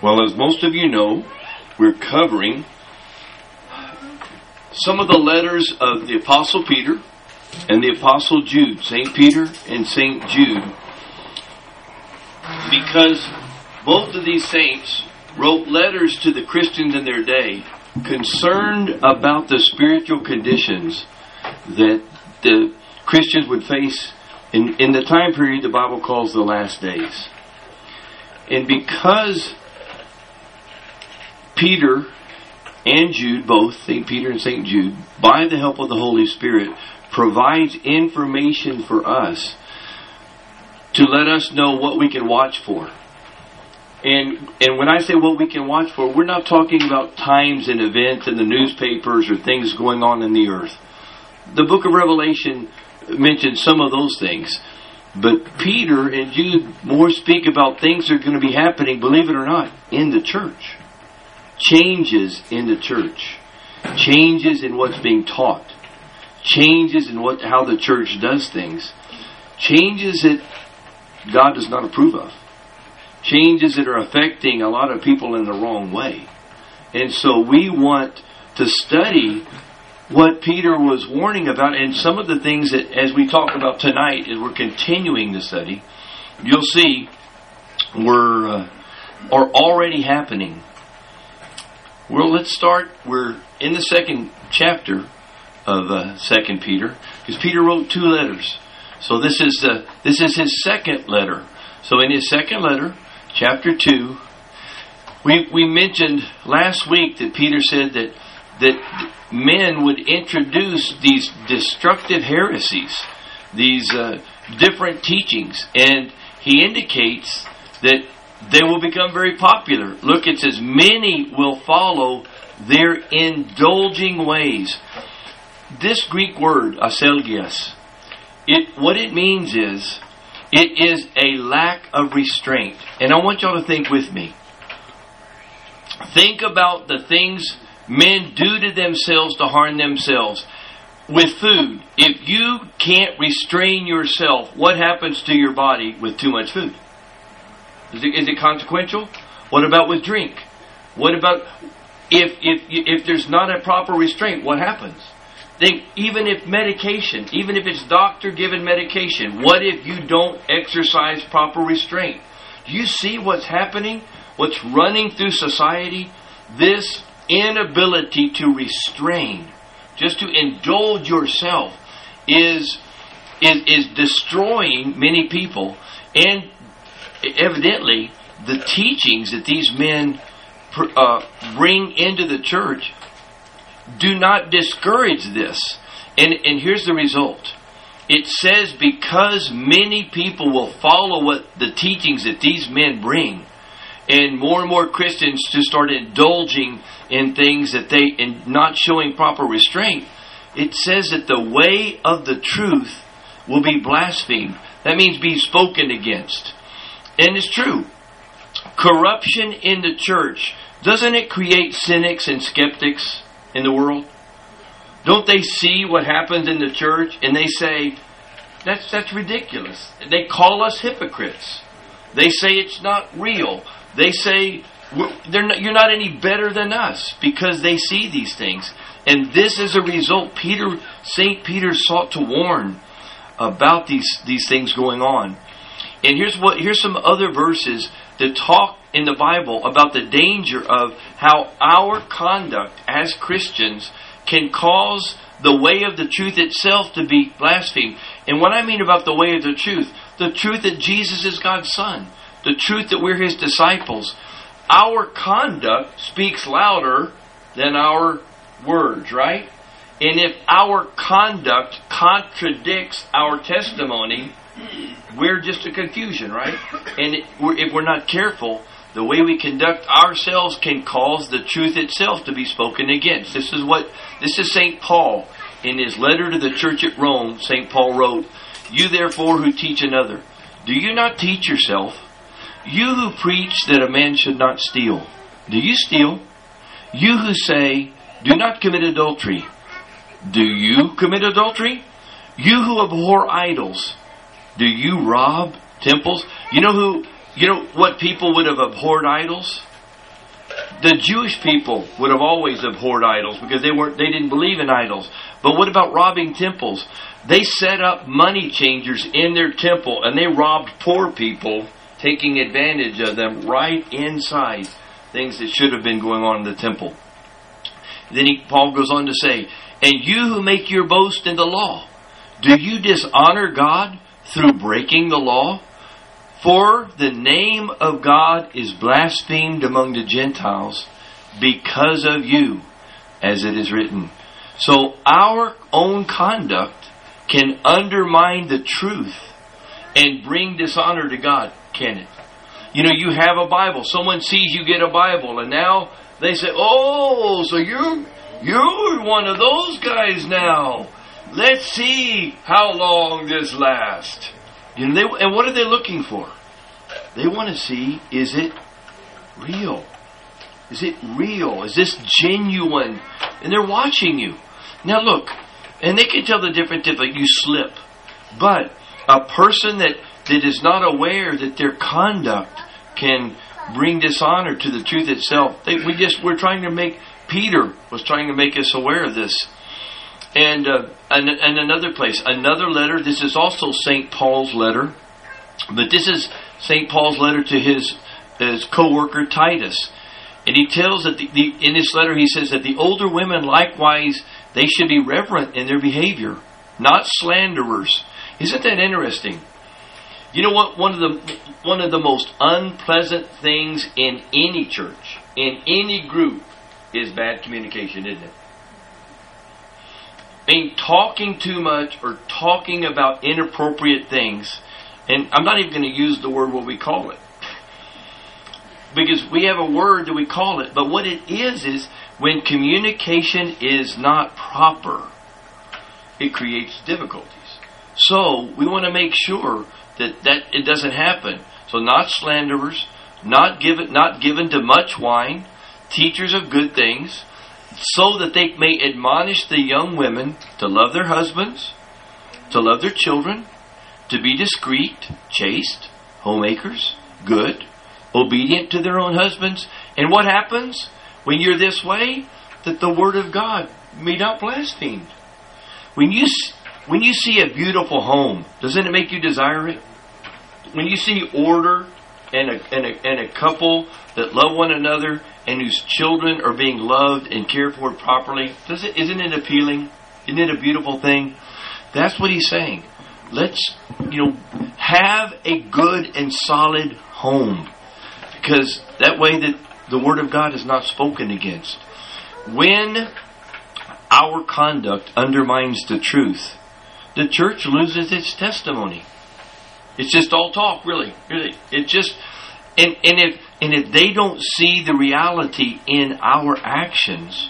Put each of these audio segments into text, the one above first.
Well, as most of you know, we're covering some of the letters of the Apostle Peter and the Apostle Jude, St. Peter and St. Jude, because both of these saints wrote letters to the Christians in their day concerned about the spiritual conditions that the Christians would face in the time period the Bible calls the last days. And because Peter and Jude, both St. Peter and St. Jude, by the help of the Holy Spirit, provides information for us to let us know what we can watch for. And when I say what we can watch for, we're not talking about times and events in the newspapers or things going on in the earth. The book of Revelation mentions some of those things. But Peter and Jude more speak about things that are going to be happening, believe it or not, in the church. Changes in the church. Changes in what's being taught. Changes in how the church does things. Changes that God does not approve of. Changes that are affecting a lot of people in the wrong way. And so we want to study what Peter was warning about, and some of the things that, as we talk about tonight, as we're continuing the study, you'll see are already happening. Well, let's start. We're in the second chapter of 2 Peter, because Peter wrote 2 letters. So this is his second letter. So in his second letter, chapter 2, we mentioned last week that Peter said that men would introduce these destructive heresies, these different teachings, and he indicates that they will become very popular. Look, it says, many will follow their indulging ways. This Greek word, aselgias, what it means is, it is a lack of restraint. And I want y'all to think with me. Think about the things men do to themselves to harm themselves. With food, if you can't restrain yourself, what happens to your body with too much food? Is it consequential? What about with drink? What about if there's not a proper restraint, what happens? Think, even if medication, even if it's doctor-given medication, what if you don't exercise proper restraint? Do you see what's happening? What's running through society? This inability to restrain, just to indulge yourself, is destroying many people. And evidently, the teachings that these men bring into the church do not discourage this. And here's the result. It says, because many people will follow what the teachings that these men bring, and more Christians to start indulging in things and not showing proper restraint, it says that the way of the truth will be blasphemed. That means be spoken against. And it's true. Corruption in the church, doesn't it create cynics and skeptics in the world? Don't they see what happens in the church and they say, that's ridiculous. They call us hypocrites. They say it's not real. They say you're not any better than us, because they see these things. And this is a result. St. Peter sought to warn about these things going on. And here's some other verses that talk in the Bible about the danger of how our conduct as Christians can cause the way of the truth itself to be blasphemed. And what I mean about the way of the truth that Jesus is God's Son, the truth that we're His disciples. Our conduct speaks louder than our words, right? And if our conduct contradicts our testimony, we're just a confusion, right? And if we're not careful, the way we conduct ourselves can cause the truth itself to be spoken against. This is St. Paul. In his letter to the church at Rome, St. Paul wrote, "You therefore who teach another, do you not teach yourself? You who preach that a man should not steal, do you steal? You who say, do not commit adultery, do you commit adultery? You who abhor idols, do you rob temples?" You know what people would have abhorred idols? The Jewish people would have always abhorred idols because they didn't believe in idols. But what about robbing temples? They set up money changers in their temple and they robbed poor people, taking advantage of them right inside things that should have been going on in the temple. Then Paul goes on to say, and you who make your boast in the law, do you dishonor God through breaking the law? For the name of God is blasphemed among the Gentiles because of you, as it is written. So our own conduct can undermine the truth and bring dishonor to God, can it? You know, you have a Bible. Someone sees you get a Bible, and now they say, oh, so you're one of those guys now. Let's see how long this lasts. You know, and what are they looking for? They want to see, is it real? Is it real? Is this genuine? And they're watching you. Now look, and they can tell the difference if you slip. But a person that is not aware that their conduct can bring dishonor to the truth itself. We're trying to make, Peter was trying to make us aware of this. And another place, another letter, this is also St. Paul's letter. But this is St. Paul's letter to his co-worker Titus. And he tells that in this letter he says that the older women likewise, they should be reverent in their behavior, not slanderers. Isn't that interesting? You know what? One of the most unpleasant things in any church, in any group, is bad communication, isn't it? I mean, talking too much or talking about inappropriate things. And I'm not even going to use the word what we call it. Because we have a word that we call it. But what it is when communication is not proper, it creates difficulties. So we want to make sure that it doesn't happen. So not slanderers, not given to much wine, teachers of good things, so that they may admonish the young women to love their husbands, to love their children, to be discreet, chaste, homemakers, good, obedient to their own husbands. And what happens when you're this way? That the word of God may not blaspheme. When you see a beautiful home, doesn't it make you desire it? When you see order and a couple that love one another and whose children are being loved and cared for properly, isn't it appealing? Isn't it a beautiful thing? That's what he's saying. Let's, have a good and solid home. Because that way that the Word of God is not spoken against. When our conduct undermines the truth, the church loses its testimony. It's just all talk, really. It just, and if they don't see the reality in our actions,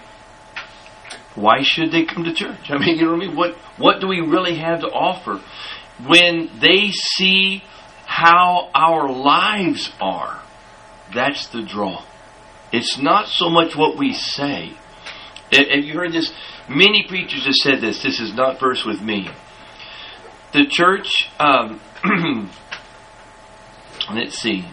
why should they come to church? I mean, you know what I mean? What do we really have to offer? When they see how our lives are, that's the draw. It's not so much what we say. Have you heard this? Many preachers have said this. This is not verse with me. The church, let's see.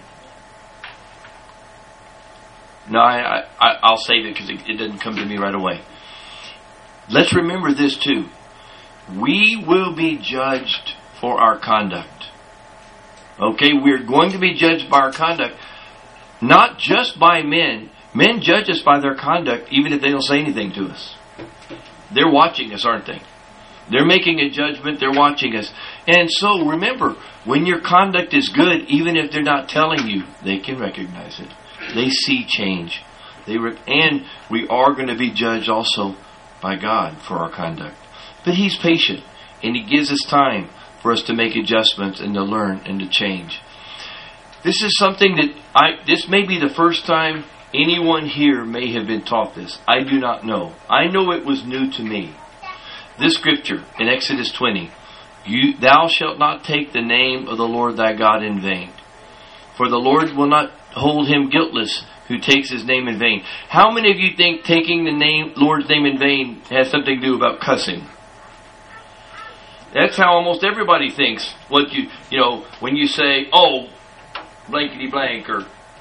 No, I'll save it because it doesn't come to me right away. Let's remember this too. We will be judged for our conduct. Okay, we're going to be judged by our conduct, not just by men. Men judge us by their conduct, even if they don't say anything to us. They're watching us, aren't they? They're making a judgment. They're watching us. And so, remember, when your conduct is good, even if they're not telling you, they can recognize it. They see change. And we are going to be judged also by God for our conduct. But He's patient, and He gives us time for us to make adjustments and to learn and to change. This is something that this may be the first time anyone here may have been taught this. I do not know. I know it was new to me. This scripture in Exodus 20, thou shalt not take the name of the Lord thy God in vain. For the Lord will not hold him guiltless who takes his name in vain. How many of you think taking the Lord's name in vain has something to do about cussing? That's how almost everybody thinks. When you say, oh, blankety blank, or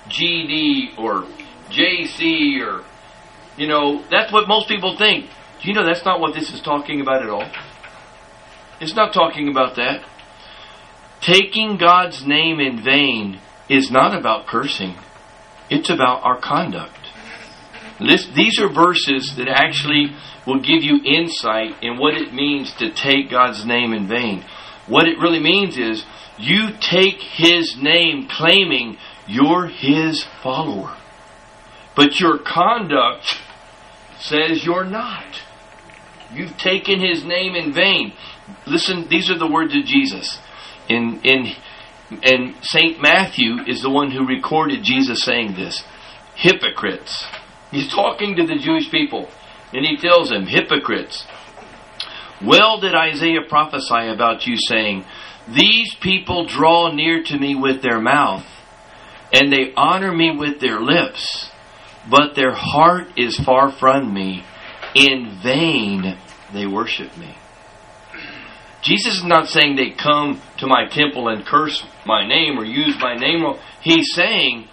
GD or JC or, that's what most people think. Do you know that's not what this is talking about at all? It's not talking about that. Taking God's name in vain is not about cursing. It's about our conduct. These are verses that actually will give you insight in what it means to take God's name in vain. What it really means is you take His name claiming you're His follower. But your conduct says you're not. You've taken His name in vain. Listen, these are the words of Jesus. And St. Matthew is the one who recorded Jesus saying this. Hypocrites. He's talking to the Jewish people. And He tells them, hypocrites. Well did Isaiah prophesy about you, saying, these people draw near to me with their mouth, and they honor me with their lips, but their heart is far from me. In vain they worship me. Jesus is not saying they come to my temple and curse my name or use my name. He's saying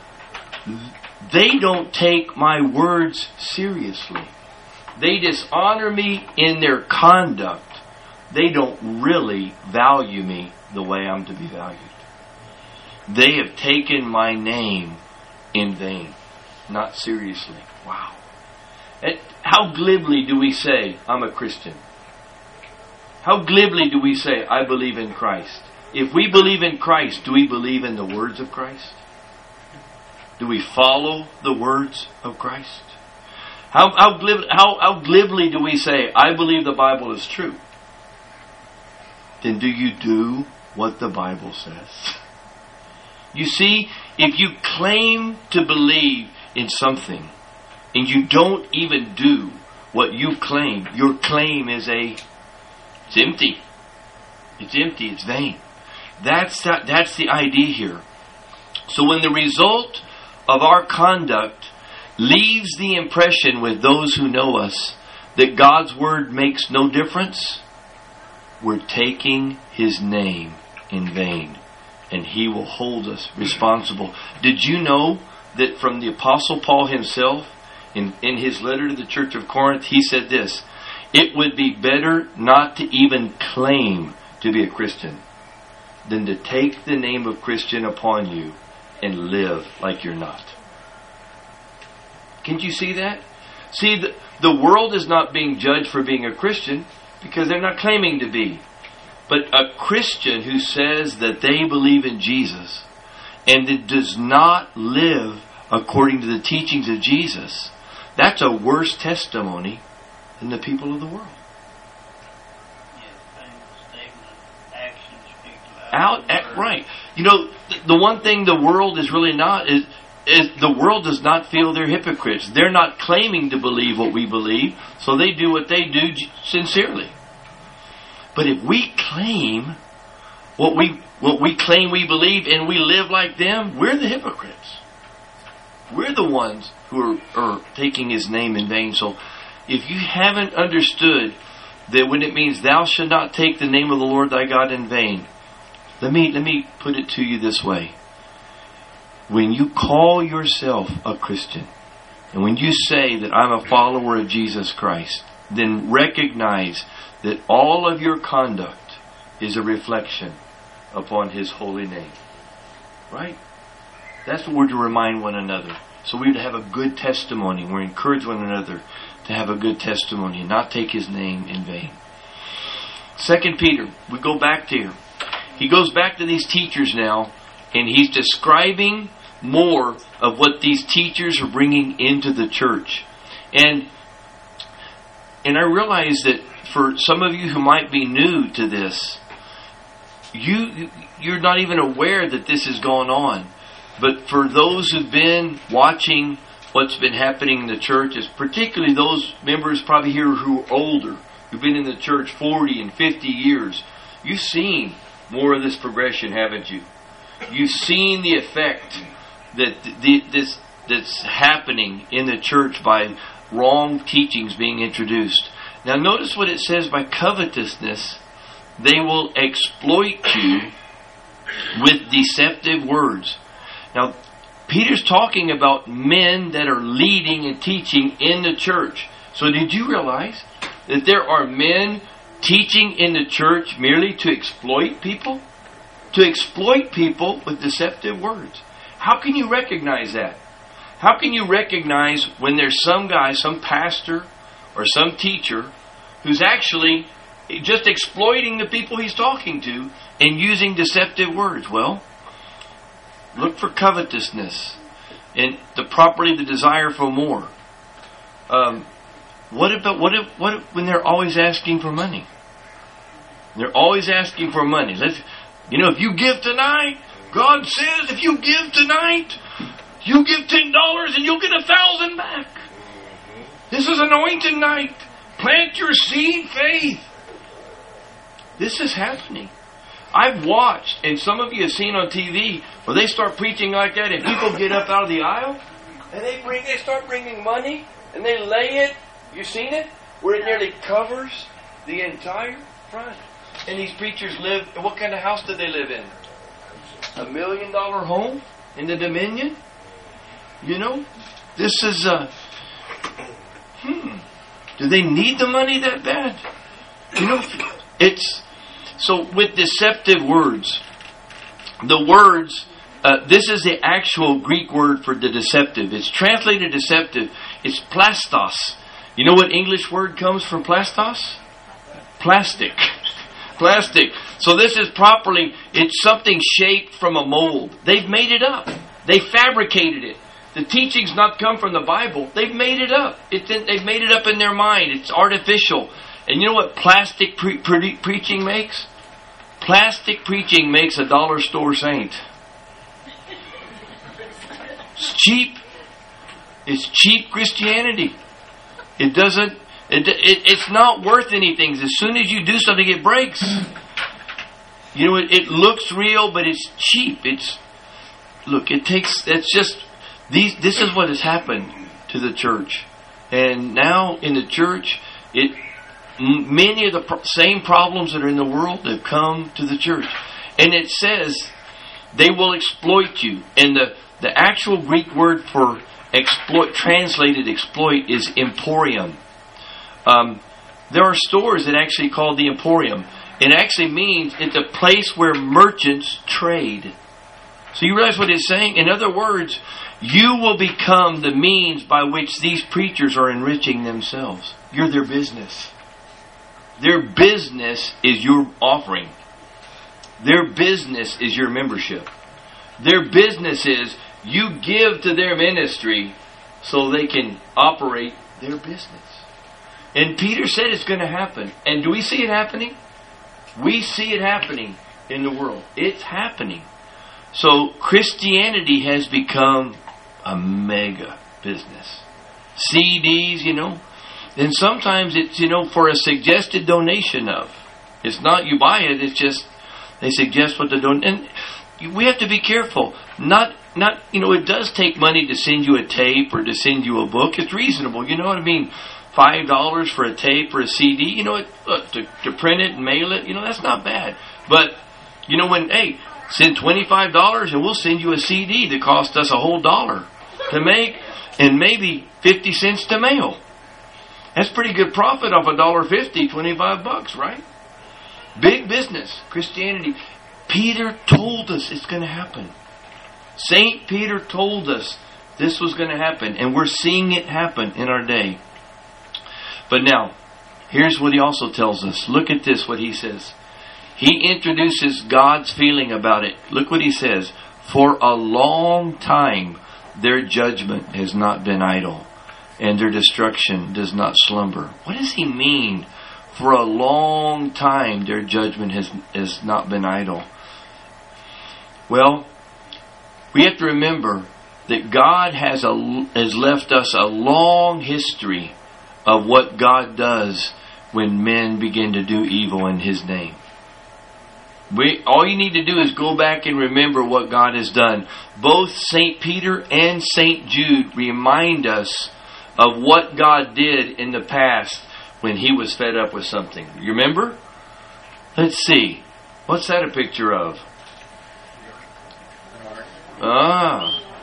they don't take my words seriously. They dishonor me in their conduct. They don't really value me the way I'm to be valued. They have taken my name in vain, not seriously. Wow. And how glibly do we say, I'm a Christian? How glibly do we say, I believe in Christ? If we believe in Christ, do we believe in the words of Christ? Do we follow the words of Christ? How glibly do we say, I believe the Bible is true? Then do you do what the Bible says? You see, if you claim to believe in something and you don't even do what you claim, your claim is it's empty. It's empty. It's vain. That's the idea here. So when the result of our conduct leaves the impression with those who know us that God's Word makes no difference, we're taking His name in vain, and He will hold us responsible. Did you know that from the Apostle Paul himself, in his letter to the church of Corinth, he said this, it would be better not to even claim to be a Christian than to take the name of Christian upon you and live like you're not. Can't you see that? See, the world is not being judged for being a Christian because they're not claiming to be. But a Christian who says that they believe in Jesus and that does not live according to the teachings of Jesus, that's a worse testimony than the people of the world. Right. You know, the one thing the world is really not is the world does not feel they're hypocrites. They're not claiming to believe what we believe, so they do what they do sincerely. But if we claim what we claim we believe and we live like them, we're the hypocrites. We're the ones who are taking His name in vain. So if you haven't understood that when it means thou shalt not take the name of the Lord thy God in vain, let me put it to you this way. When you call yourself a Christian, and when you say that I'm a follower of Jesus Christ, then recognize that all of your conduct is a reflection upon His holy name. Right? That's what we're to remind one another. So we're to have a good testimony. We're to encourage one another to have a good testimony and not take His name in vain. 2 Peter, we go back to here. He goes back to these teachers now, and he's describing more of what these teachers are bringing into the church. And I realize that for some of you who might be new to this, you're not even aware that this is going on. But for those who've been watching what's been happening in the church, is particularly those members probably here who are older, who've been in the church 40 and 50 years, you've seen more of this progression, haven't you? You've seen the effect that's happening in the church by wrong teachings being introduced. Now notice what it says, by covetousness they will exploit you with deceptive words. Now Peter's talking about men that are leading and teaching in the church. So did you realize that there are men teaching in the church merely to exploit people? To exploit people with deceptive words. How can you recognize that? How can you recognize when there's some guy, some pastor, or some teacher who's actually just exploiting the people he's talking to and using deceptive words? Well, look for covetousness and the desire for more. What if when they're always asking for money? They're always asking for money. If you give tonight, God says if you give tonight, you give $10 and you'll get 1,000 back. This is anointed night. Plant your seed faith. This is happening. I've watched, and some of you have seen on TV, where they start preaching like that, and people get up out of the aisle, and they start bringing money, and they lay it. You seen it? Where it nearly covers the entire front. And these preachers live. What kind of house do they live in? $1 million home in the Dominion. This is do they need the money that bad? It's so with deceptive words. The words. This is the actual Greek word for the deceptive. It's translated deceptive. It's plastos. You know what English word comes from plastos? Plastic. Plastic. So this is it's something shaped from a mold. They've made it up. They fabricated it. The teaching's not come from the Bible. They've made it up. They've made it up in their mind. It's artificial. And you know what plastic preaching makes? Plastic preaching makes a dollar store saint. It's cheap. It's cheap Christianity. It doesn't. It's not worth anything. As soon as you do something, it breaks. It looks real, but it's cheap. This is what has happened to the church. And now in the church, many of the same problems that are in the world have come to the church. And it says they will exploit you. And the actual Greek word for exploit, translated exploit, is emporium. There are stores that actually call the emporium. It actually means it's a place where merchants trade. So you realize what it's saying? In other words, you will become the means by which these preachers are enriching themselves. You're their business. Their business is your offering. Their business is your membership. Their business is you give to their ministry so they can operate their business. And Peter said it's going to happen. And do we see it happening? We see it happening in the world. It's happening. So Christianity has become a mega business. CDs, And sometimes it's, for a suggested donation of. It's not you buy it, it's just they suggest what to do. And we have to be careful. It does take money to send you a tape or to send you a book. It's reasonable. You know what I mean? $5 for a tape or a CD. To print it and mail it. That's not bad. But, send $25 and we'll send you a CD that cost us a whole $1 to make and maybe 50 cents to mail. That's pretty good profit off $1.50, $25, right? Big business, Christianity. Peter told us it's going to happen. St. Peter told us this was going to happen, and we're seeing it happen in our day. But now, here's what he also tells us. Look at this, what he says. He introduces God's feeling about it. Look what he says. For a long time, their judgment has not been idle, and their destruction does not slumber. What does he mean? For a long time, their judgment has not been idle. Well, we have to remember that God has left us a long history of what God does when men begin to do evil in His name. All you need to do is go back and remember what God has done. Both St. Peter and St. Jude remind us of what God did in the past when He was fed up with something. You remember? Let's see. What's that a picture of?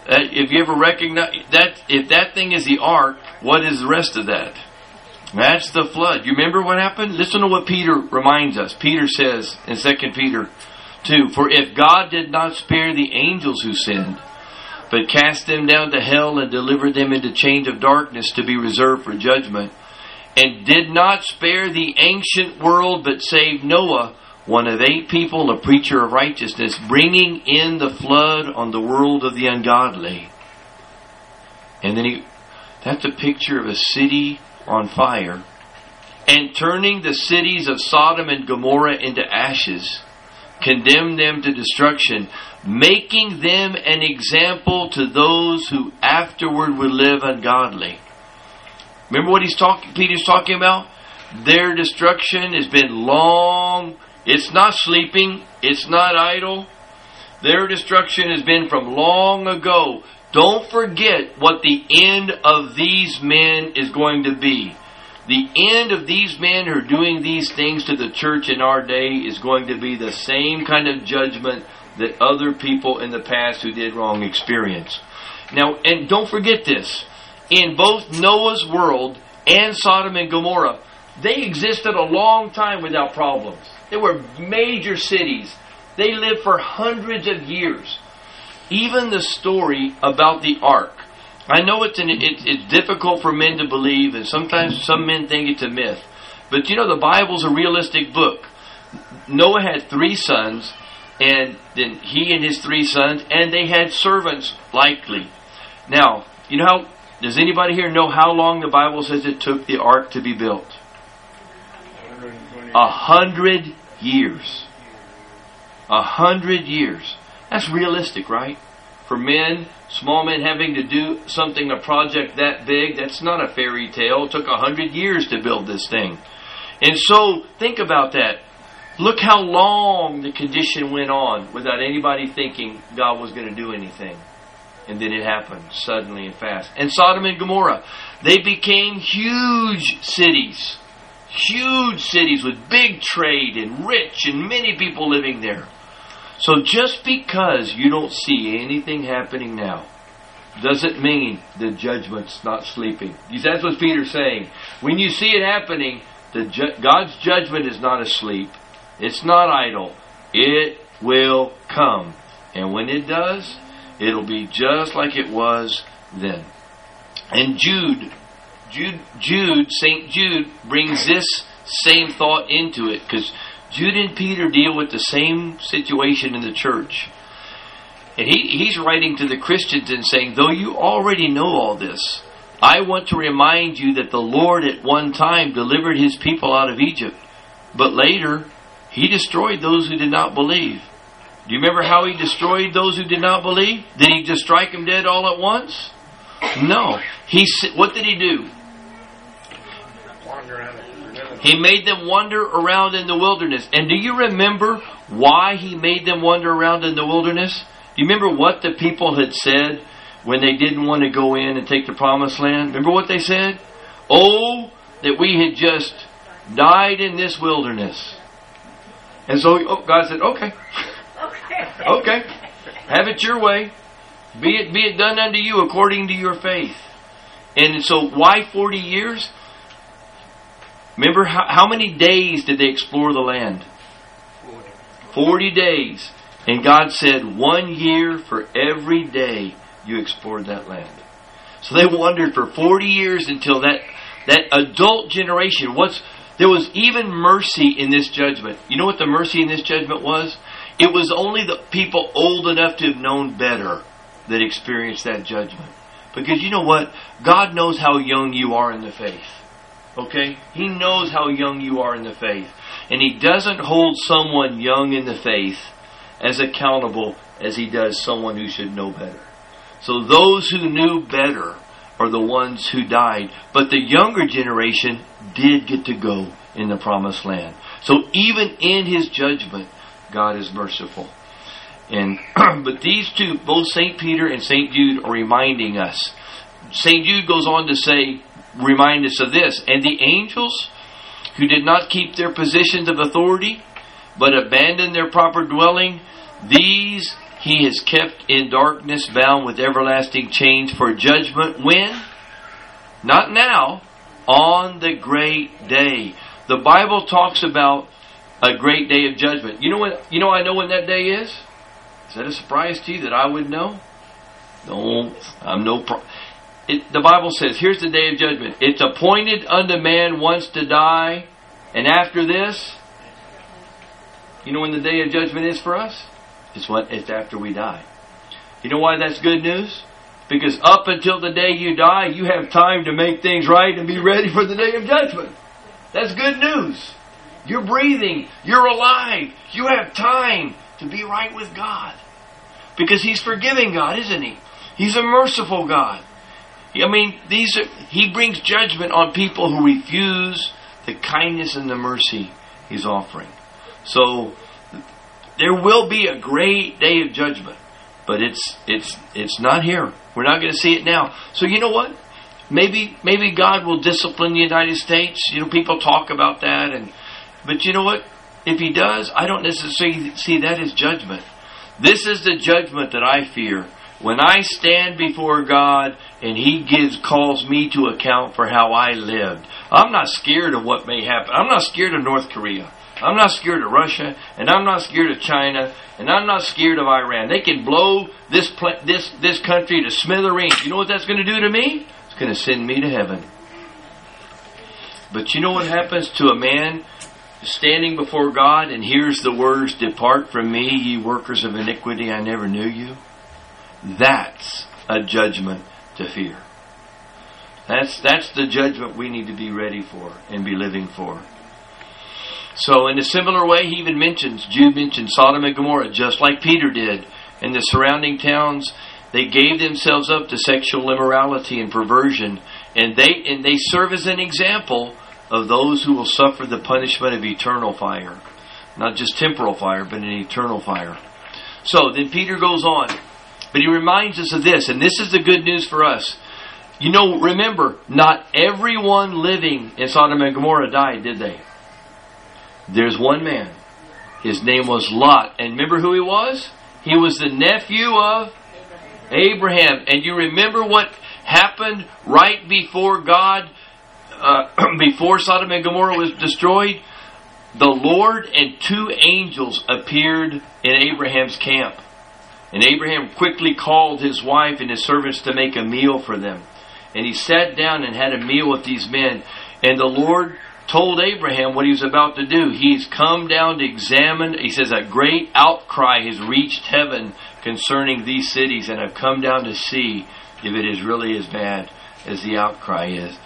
If you ever recognize that, if that thing is the ark, what is the rest of that? That's the flood. You remember what happened? Listen to what Peter reminds us. Peter says in 2 Peter 2, "For if God did not spare the angels who sinned, but cast them down to hell and delivered them into chains of darkness to be reserved for judgment, and did not spare the ancient world, but saved Noah, one of 8 people, a preacher of righteousness, bringing in the flood on the world of the ungodly." And then that's a picture of a city on fire, "and turning the cities of Sodom and Gomorrah into ashes, condemned them to destruction, making them an example to those who afterward would live ungodly." Remember what Peter's talking about? Their destruction has been long. It's not sleeping. It's not idle. Their destruction has been from long ago. Don't forget what the end of these men is going to be. The end of these men who are doing these things to the church in our day is going to be the same kind of judgment that other people in the past who did wrong experienced. Now, and don't forget this. In both Noah's world and Sodom and Gomorrah, they existed a long time without problems. They were major cities. They lived for hundreds of years. Even the story about the ark. I know it's difficult for men to believe, and sometimes some men think it's a myth. But you know, the Bible's a realistic book. Noah had 3 sons, and then he and his 3 sons, and they had servants, likely. Now, you know how, does anybody here know how long the Bible says it took the ark to be built? 100 years. 100 years. That's realistic, right? For men, small men having to do something, a project that big, that's not a fairy tale. It took 100 years to build this thing. And so, think about that. Look how long the condition went on without anybody thinking God was going to do anything. And then it happened suddenly and fast. And Sodom and Gomorrah, they became huge cities. Huge cities with big trade and rich and many people living there. So just because you don't see anything happening now doesn't mean the judgment's not sleeping. That's what Peter's saying. When you see it happening, God's judgment is not asleep. It's not idle. It will come. And when it does, it'll be just like it was then. And St. Jude brings this same thought into it, because Jude and Peter deal with the same situation in the church. And he's writing to the Christians and saying, though you already know all this, I want to remind you that the Lord at one time delivered His people out of Egypt. But later, He destroyed those who did not believe. Do you remember how He destroyed those who did not believe? Did He just strike them dead all at once? No. What did He do? He made them wander around in the wilderness. And do you remember why He made them wander around in the wilderness? Do you remember what the people had said when they didn't want to go in and take the promised land? Remember what they said? Oh, that we had just died in this wilderness. And so God said, okay. Okay. Have it your way. Be it done unto you according to your faith. And so why 40 years? Remember, how many days did they explore the land? 40 days. And God said, 1 year for every day you explored that land. So they wandered for 40 years until that adult generation. There was even mercy in this judgment. You know what the mercy in this judgment was? It was only the people old enough to have known better that experienced that judgment. Because you know what? God knows how young you are in the faith. Okay? He knows how young you are in the faith. And He doesn't hold someone young in the faith as accountable as He does someone who should know better. So those who knew better are the ones who died. But the younger generation did get to go in the promised land. So even in His judgment, God is merciful. And but these two, both St. Peter and St. Jude, are reminding us. St. Jude goes on to say, remind us of this. And the angels who did not keep their positions of authority, but abandoned their proper dwelling, these he is kept in darkness, bound with everlasting chains for judgment. When? Not now. On the great day. The Bible talks about a great day of judgment. You know what? I know when that day is? Is that a surprise to you that I would know? No, I'm no the Bible says, here's the day of judgment. It's appointed unto man once to die, and after this, you know when the day of judgment is for us? It's after we die. You know why that's good news? Because up until the day you die, you have time to make things right and be ready for the day of judgment. That's good news. You're breathing. You're alive. You have time to be right with God. Because He's forgiving God, isn't He? He's a merciful God. He brings judgment on people who refuse the kindness and the mercy He's offering. So there will be a great day of judgment, but it's not here. We're not going to see it now. So you know what? Maybe God will discipline the United States. People talk about that, but you know what? If He does, I don't necessarily see that as judgment. This is the judgment that I fear. When I stand before God and He calls me to account for how I lived. I'm not scared of what may happen. I'm not scared of North Korea. I'm not scared of Russia, and I'm not scared of China, and I'm not scared of Iran. They can blow this country to smithereens. You know what that's going to do to me? It's going to send me to heaven. But you know what happens to a man standing before God and hears the words, "Depart from me, ye workers of iniquity, I never knew you"? That's a judgment to fear. That's the judgment we need to be ready for and be living for. So in a similar way, Jude mentions Sodom and Gomorrah, just like Peter did. And the surrounding towns, they gave themselves up to sexual immorality and perversion. And they serve as an example of those who will suffer the punishment of eternal fire. Not just temporal fire, but an eternal fire. So then Peter goes on. But he reminds us of this, and this is the good news for us. Remember, not everyone living in Sodom and Gomorrah died, did they? There's one man. His name was Lot. And remember who he was? He was the nephew of Abraham. And you remember what happened right before before Sodom and Gomorrah was destroyed? The Lord and two angels appeared in Abraham's camp. And Abraham quickly called his wife and his servants to make a meal for them. And he sat down and had a meal with these men. And the Lord told Abraham what he was about to do. He's come down to examine. He says a great outcry has reached heaven concerning these cities, and have come down to see if it is really as bad as the outcry is.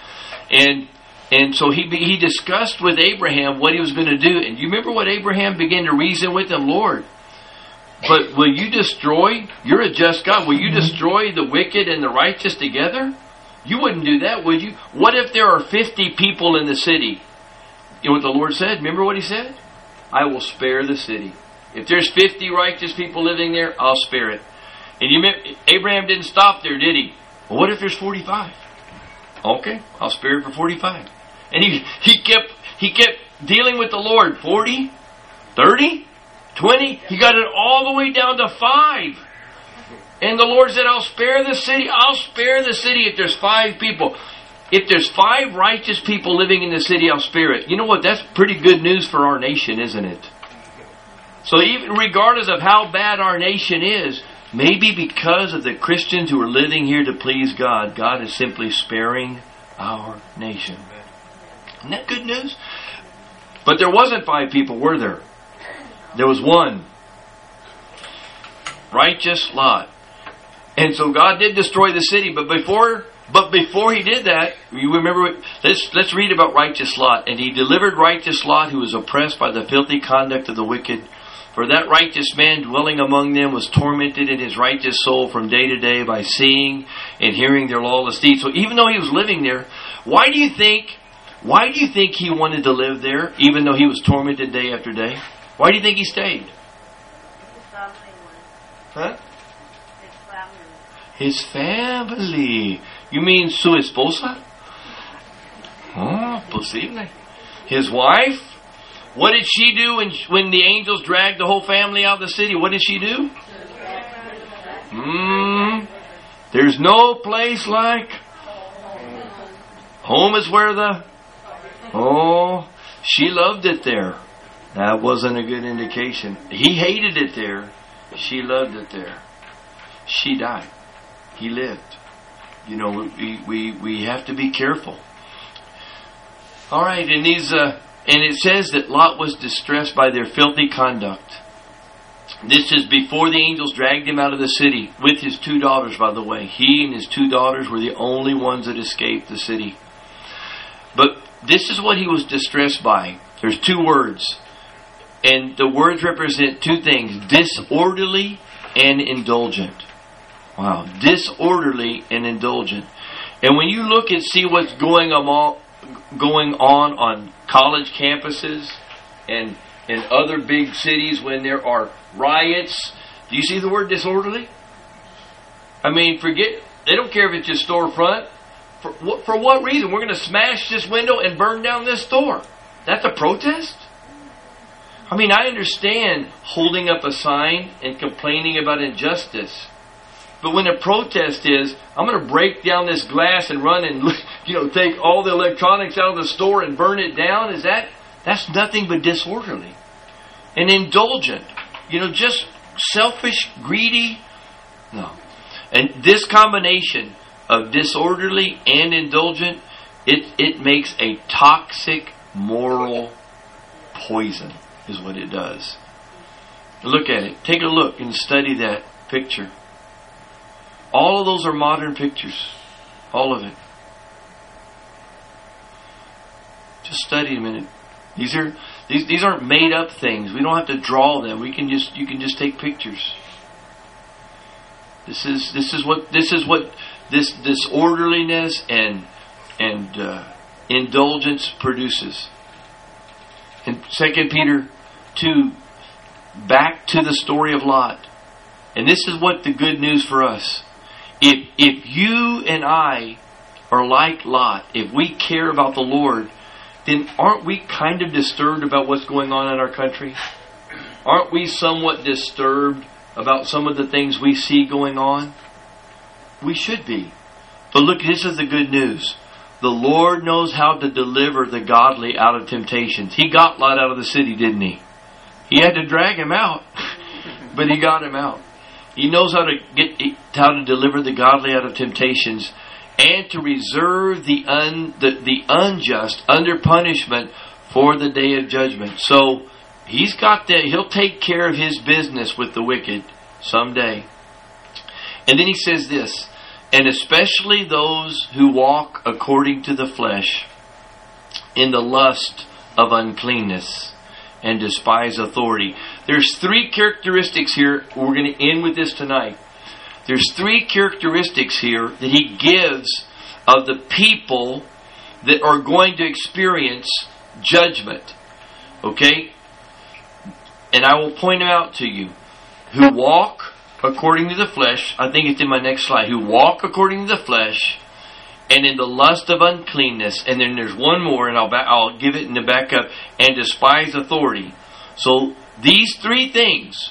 And so he discussed with Abraham what he was going to do. And you remember what Abraham began to reason with him? Lord, but will you destroy? You're a just God. Will you destroy the wicked and the righteous together? You wouldn't do that, would you? What if there are 50 people in the city? You know what the Lord said? Remember what He said? I will spare the city. If there's 50 righteous people living there, I'll spare it. And Abraham didn't stop there, did he? Well, what if there's 45? Okay, I'll spare it for 45. And he kept dealing with the Lord. 40? 30? 20? He got it all the way down to 5. And the Lord said, I'll spare the city. I'll spare the city if there's 5 people. If there's 5 righteous people living in the city, I'll spare it. You know what? That's pretty good news for our nation, isn't it? So even regardless of how bad our nation is, maybe because of the Christians who are living here to please God, God is simply sparing our nation. Isn't that good news? But there wasn't 5 people, were there? There was one. Righteous Lot. And so God did destroy the city, but before He did that, you remember, let's read about righteous Lot. And He delivered righteous Lot, who was oppressed by the filthy conduct of the wicked. For that righteous man dwelling among them was tormented in his righteous soul from day to day by seeing and hearing their lawless deeds. So even though he was living there, why do you think he wanted to live there, even though he was tormented day after day? Why do you think he stayed? Huh? His family. You mean su esposa? Oh, posible. His wife? What did she do when the angels dragged the whole family out of the city? What did she do? There's no place like home is where the... Oh, she loved it there. That wasn't a good indication. He hated it there. She loved it there. She died. He lived. You know, we have to be careful. All right, and it says that Lot was distressed by their filthy conduct. This is before the angels dragged him out of the city with his 2 daughters, by the way. He and his 2 daughters were the only ones that escaped the city. But this is what he was distressed by. There's 2 words. And the words represent 2 things. Disorderly and indulgent. Wow. Disorderly and indulgent. And when you look and see what's going on college campuses and in other big cities when there are riots, do you see the word disorderly? I mean, they don't care if it's your storefront. For what reason? We're going to smash this window and burn down this store. That's a protest? I mean, I understand holding up a sign and complaining about injustice. But when a protest is, I'm going to break down this glass and run and, take all the electronics out of the store and burn it down, that's nothing but disorderly. And indulgent. Just selfish, greedy. No. And this combination of disorderly and indulgent, it makes a toxic moral poison, is what it does. Look at it. Take a look and study that picture. All of those are modern pictures. All of it. Just study a minute. These aren't made up things. We don't have to draw them. You can just take pictures. This is what this disorderliness and indulgence produces. In 2 Peter 2, back to the story of Lot. And this is what the good news for us. If you and I are like Lot, if we care about the Lord, then aren't we kind of disturbed about what's going on in our country? Aren't we somewhat disturbed about some of the things we see going on? We should be. But look, this is the good news. The Lord knows how to deliver the godly out of temptations. He got Lot out of the city, didn't he? He had to drag him out, but he got him out. He knows how to deliver the godly out of temptations and to reserve the unjust under punishment for the day of judgment. So he's got that. He'll take care of his business with the wicked someday. And then he says this, and especially those who walk according to the flesh in the lust of uncleanness and despise authority. There's 3 characteristics here. We're going to end with this tonight. There's 3 characteristics here that he gives of the people that are going to experience judgment. Okay? And I will point them out to you. Who walk according to the flesh. I think it's in my next slide. Who walk according to the flesh and in the lust of uncleanness. And then there's one more, and I'll give it in the backup. And despise authority. So these 3 things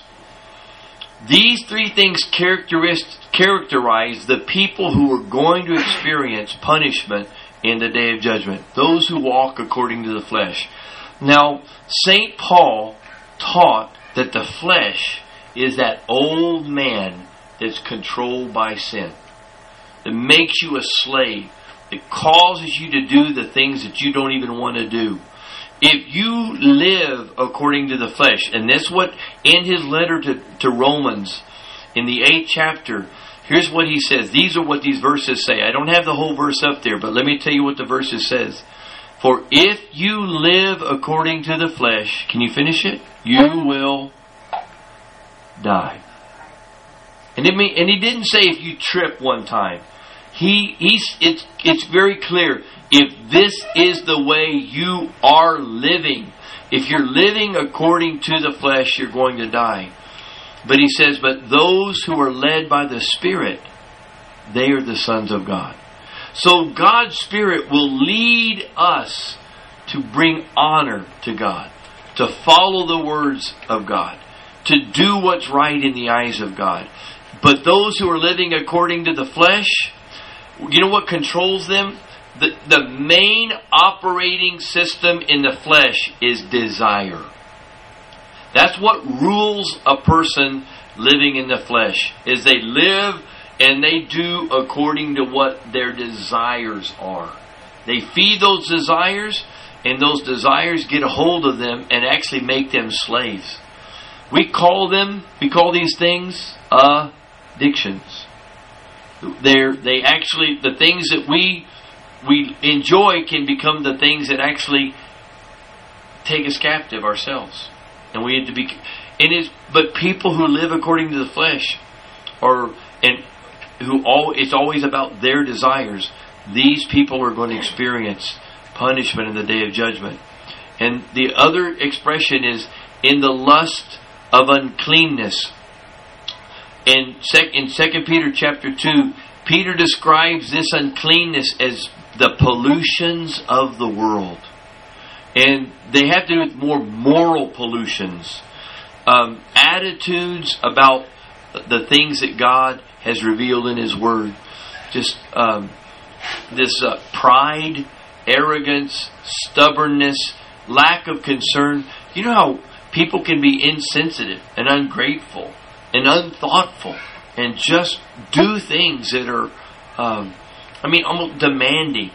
characterize the people who are going to experience punishment in the day of judgment. Those who walk according to the flesh. Now, St. Paul taught that the flesh is that old man that's controlled by sin. That makes you a slave. That causes you to do the things that you don't even want to do. If you live according to the flesh, and that's what in his letter to Romans, in the 8th chapter, here's what he says. These are what these verses say. I don't have the whole verse up there, but let me tell you what the verses says. For if you live according to the flesh, can you finish it? You will die. And he didn't say if you trip one time. It's very clear. If this is the way you are living, if you're living according to the flesh, you're going to die. But he says, but those who are led by the Spirit, they are the sons of God. So God's Spirit will lead us to bring honor to God, to follow the words of God, to do what's right in the eyes of God. But those who are living according to the flesh, you know what controls them? The main operating system in the flesh is desire. That's what rules a person living in the flesh, is they live and they do according to what their desires are. They feed those desires, and those desires get a hold of them and actually make them slaves. We call these things addictions. They actually, the things that we enjoy can become the things that actually take us captive ourselves. And we have to be, but people who live according to the flesh it's always about their desires. These people are going to experience punishment in the day of judgment. And the other expression is in the lust of uncleanness. In 2 Peter chapter 2, Peter describes this uncleanness as the pollutions of the world. And they have to do with more moral pollutions. Attitudes about the things that God has revealed in His Word. Just this pride, arrogance, stubbornness, lack of concern. You know how people can be insensitive and ungrateful and unthoughtful and just do things that are, almost demanding.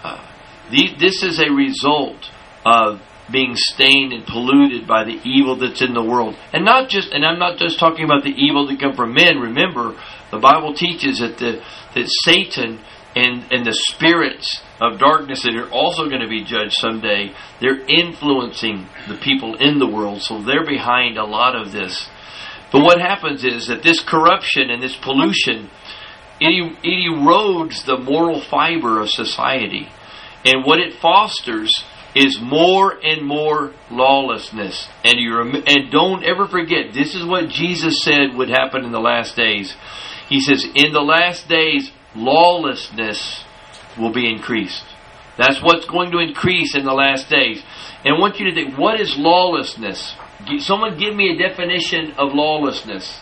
This is a result of being stained and polluted by the evil that's in the world. And I'm not just talking about the evil that come from men. Remember, the Bible teaches that Satan and the spirits of darkness that are also going to be judged someday, they're influencing the people in the world. So they're behind a lot of this. But what happens is that this corruption and this pollution, it erodes the moral fiber of society. And what it fosters is more and more lawlessness. And don't ever forget, this is what Jesus said would happen in the last days. He says, in the last days, lawlessness will be increased. That's what's going to increase in the last days. And I want you to think, what is lawlessness? Someone give me a definition of lawlessness.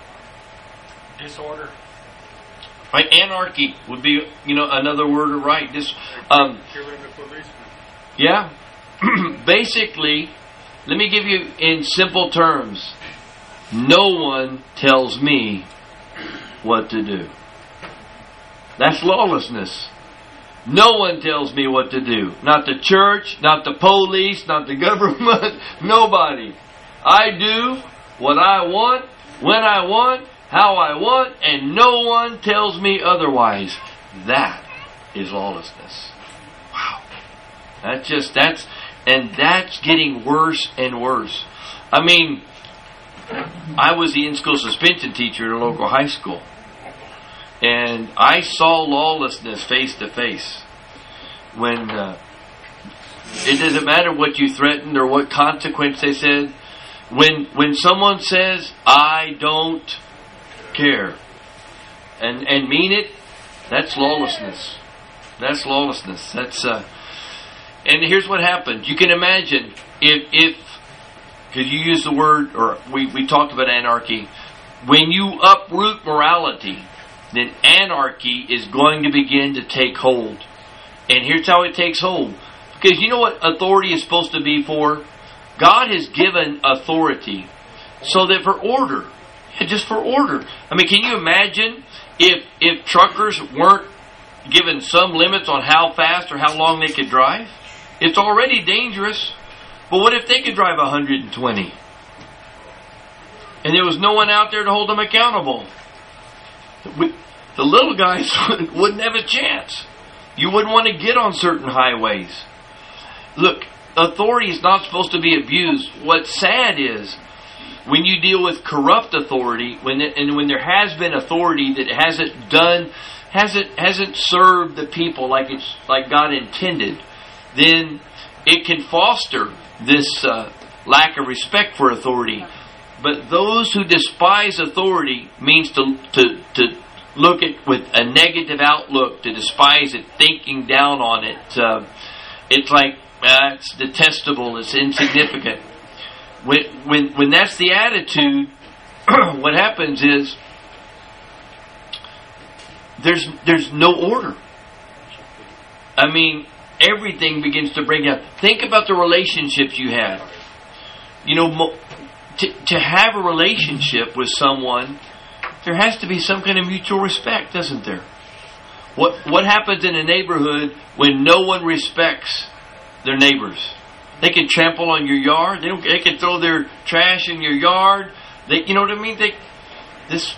Disorder. Right? Anarchy would be, another word to write. Killing the policeman. Yeah. Basically, let me give you in simple terms. No one tells me what to do. That's lawlessness. No one tells me what to do. Not the church, not the police, not the government, nobody. I do what I want, when I want, how I want, and no one tells me otherwise. That is lawlessness. Wow. That's getting worse and worse. I was the in-school suspension teacher at a local high school. And I saw lawlessness face to face. When it doesn't matter what you threatened or what consequence they said. When someone says, I don't care, and mean it, that's lawlessness. That's lawlessness. And here's what happens. You can imagine if because you use the word, or we talked about anarchy. When you uproot morality, then anarchy is going to begin to take hold. And here's how it takes hold. Because you know what authority is supposed to be for? God has given authority so that for order. Just for order. Can you imagine if truckers weren't given some limits on how fast or how long they could drive? It's already dangerous. But what if they could drive 120? And there was no one out there to hold them accountable? The little guys wouldn't have a chance. You wouldn't want to get on certain highways. Look, authority is not supposed to be abused. What's sad is when you deal with corrupt authority, when there has been authority that hasn't served the people like God intended, then it can foster this lack of respect for authority. But those who despise authority means to look at with a negative outlook, to despise it, thinking down on it. It's like it's detestable, it's insignificant. When that's the attitude, what happens is there's no order. I mean, everything begins to break down. Think about the relationships you have. You know, to have a relationship with someone, there has to be some kind of mutual respect, doesn't there? What happens in a neighborhood when no one respects their neighbors? They can trample on your yard. They can throw their trash in your yard. You know what I mean? This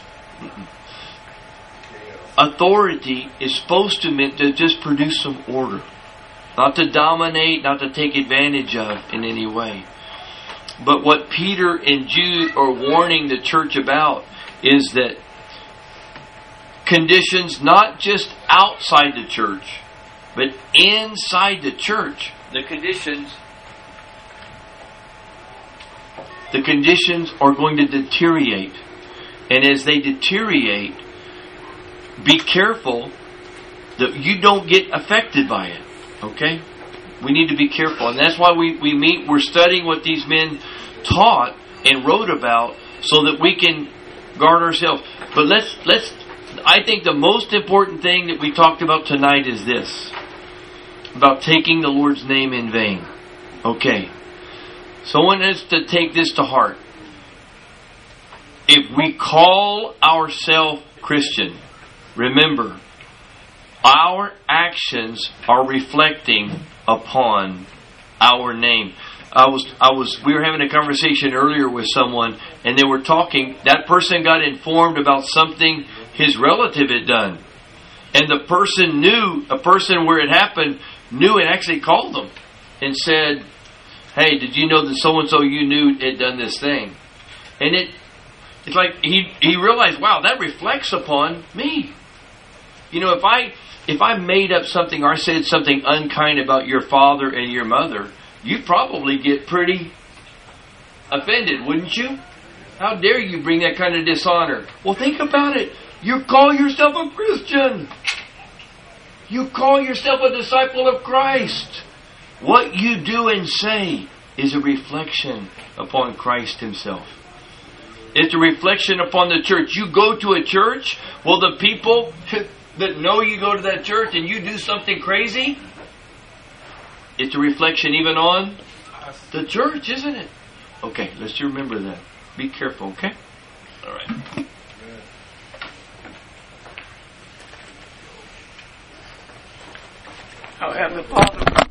authority is supposed to just produce some order, not to dominate, not to take advantage of in any way. But what Peter and Jude are warning the church about is that conditions not just outside the church, but inside the church, the conditions are going to deteriorate. And as they deteriorate, be careful that you don't get affected by it. Okay? We need to be careful. And that's why we meet, we're studying what these men taught and wrote about so that we can guard ourselves. But I think the most important thing that we talked about tonight is this. About taking the Lord's name in vain. Okay. Someone has to take this to heart. If we call ourselves Christian, remember, our actions are reflecting upon our name. We were having a conversation earlier with someone, and they were talking. That person got informed about something his relative had done, and the person where it happened knew and actually called them and said, "Hey, did you know that so and so you knew had done this thing?" And it's like he realized, wow, that reflects upon me. You know, if I made up something or I said something unkind about your father and your mother, you'd probably get pretty offended, wouldn't you? How dare you bring that kind of dishonor? Well, think about it. You call yourself a Christian. You call yourself a disciple of Christ. What you do and say is a reflection upon Christ Himself. It's a reflection upon the church. You go to a church, well, the people that know you go to that church and you do something crazy, it's a reflection even on the church, isn't it? Okay, let's remember that. Be careful, okay? All right. Oh, Heavenly Father,